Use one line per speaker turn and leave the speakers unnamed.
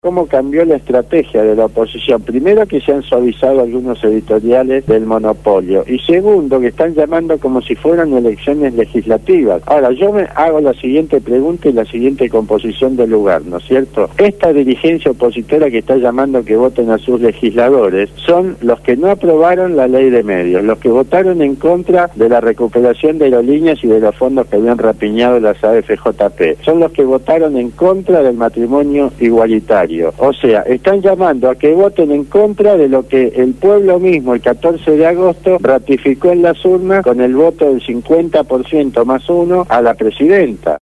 cómo cambió la estrategia de la oposición. Primero, que se han suavizado algunos editoriales del monopolio, y segundo, que están llamando como si fueran elecciones legislativas. Ahora, yo me hago la siguiente pregunta y la siguiente composición del lugar, ¿no es cierto? Esta dirigencia opositora que está llamando que voten a sus legisladores son los que no aprobaron la ley de medios, los que votaron en contra de la recuperación de aerolíneas y de los fondos que habían rapiñado las AFJP, son los que votaron en contra del matrimonio igualitario. O sea, están llamando a que voten en contra de lo que el pueblo mismo el 14 de agosto ratificó en las urnas con el voto del 50% más uno a la presidenta.